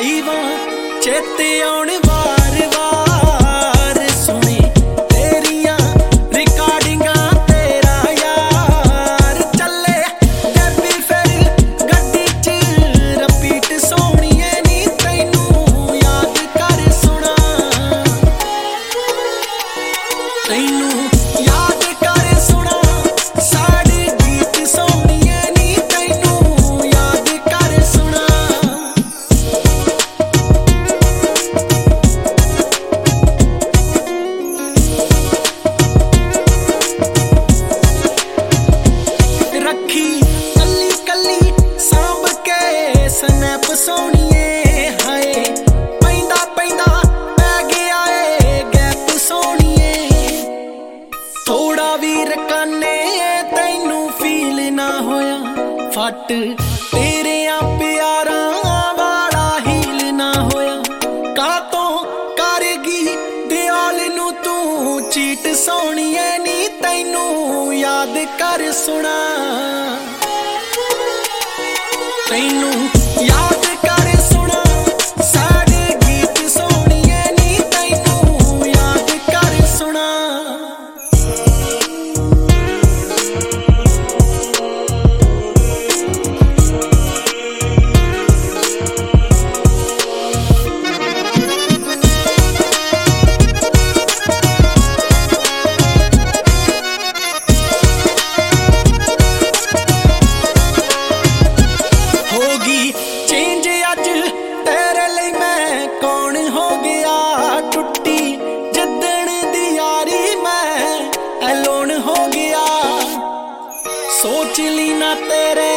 ਕਈ ਵਾਰ ਚੇਤੇ ਆਉਣ ਵਾਰ ਵਾਰ ਸੁਣੀ ਤੇਰੀਆਂ ਰਿਕਾਰਡਿੰਗਾਂ ਤੇਰਾ ਯਾਰ ਚੱਲੇ ਡੈਬੀ ਫਿਰ ਗੱਡੀ 'ਚ ਰਿਪੀਟ ਸੋਹਣੀਏ ਨੀ ਤੈਨੂੰ ਯਾਦ ਕਰ ਸੁਣਾ ਤੈਨੂੰ ਯਾਦ ਕਰ ਸੁਣਾ ਸਾਡੇ ਗੀਤ ਸੋਹਣੀਏ ਨੀ ਤੈਨੂੰ ਯਾਦ ਕਰ ਸੁਣਾ ਰੱਖੀ ਕੱਲੀ ਕੱਲੀ ਸਾਂਭ ਕੇ ਸਨੈਪ ਸੋਹਣੀਏ ਹਾਏ ਪੈਂਦਾ ਪੈਂਦਾ ਪੈ ਗਿਆ ਏ ਗੈਪ ਸੋਹਣੀਏ ਥੋੜਾ ਵੀ ਰਕਾਨੇ ਤੈਨੂੰ ਫੀਲ ਨਾ ਹੋਇਆ ਫੱਟ ਤੇਰਿਆਂ ਪਿਆਰਾਂ ਵਾਲਾ ਹੀਲ ਨਾ ਹੋਇਆ ਕਾਤੋਂ ਕਰ ਗਈ ਦਿਆਲ ਨੂੰ ਤੂੰ ਚੀਟ ਸੋਹਣੀਏ ਨੀ ਤੈਨੂੰ ਯਾਦ ਕਰ ਸੁਣਾ ਤੈਨੂੰ ਯਾਦ ਕਰ ਸੁਣਾ ਸਾਡੇ ਗੀਤ ਸੋਹਣੀਏ ਨੀ ਤੈਨੂੰ ਯਾਦ ਕਰ ਸੁਣਾ ਹੋਗੀ ਚੇਂਜ ਅੱਜ ਤੇਰੇ ਲਈ ਮੈਂ ਕੌਣ ਹੋ ਗਿਆ ਟੁੱਟੀ ਜਿੱਦਣ ਦੀ ਯਾਰੀ ਮੈਂ ਐਲੋਨ ਹੋ ਗਿਆ ਸੋਚ ਲਈ ਨਾ ਤੇਰੇ